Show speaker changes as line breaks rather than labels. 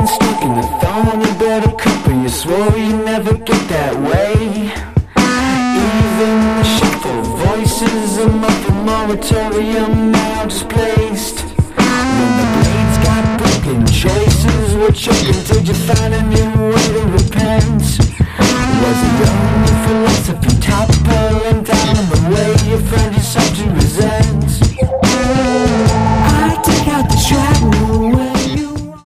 stuck in the thumb of a better cup, and you swore you'd never get that way. Even the shuffle voices of my moratorium now displaced. When the blades got broken, choices were choking till you find a new